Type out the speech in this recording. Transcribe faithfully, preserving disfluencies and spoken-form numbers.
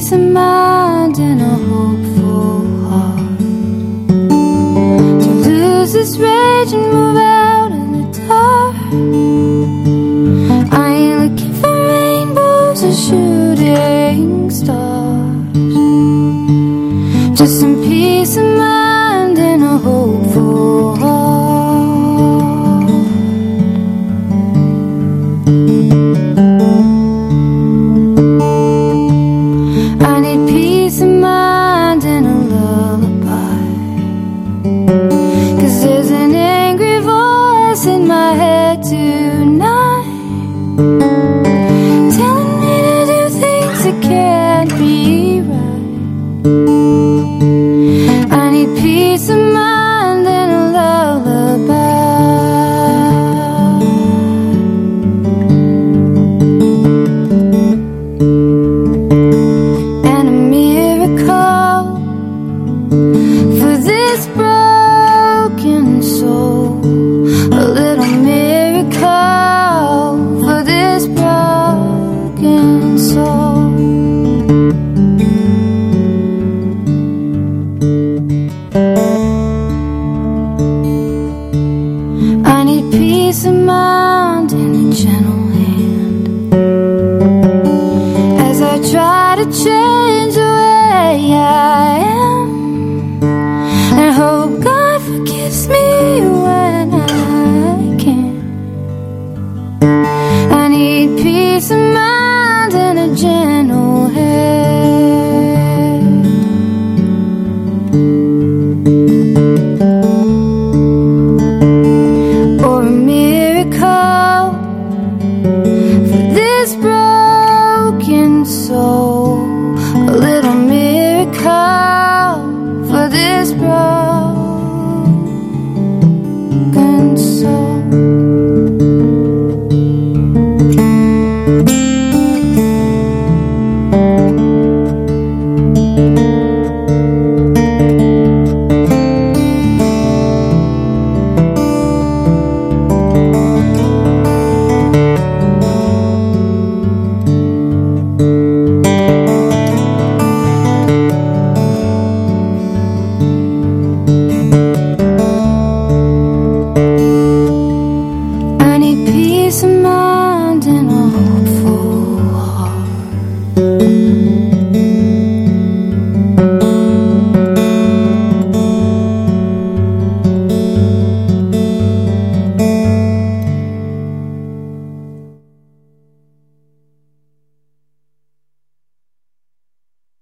peace of mind and a hopeful heart, to lose this rage and move out in the dark. I ain't looking for rainbows or shooting stars, just some peace of mind and a hopeful heart. I need peace of mind and a lullaby, 'cause there's an angry voice in my head tonight, telling me to do things that can't be right. I need peace of mind and a lullaby. And a miracle for this broken soul, a little miracle for this broken soul. I need peace of mind and a gentle hand, as I try to change the way I am, and hope God forgives me when I can't. I need peace of mind and a gentle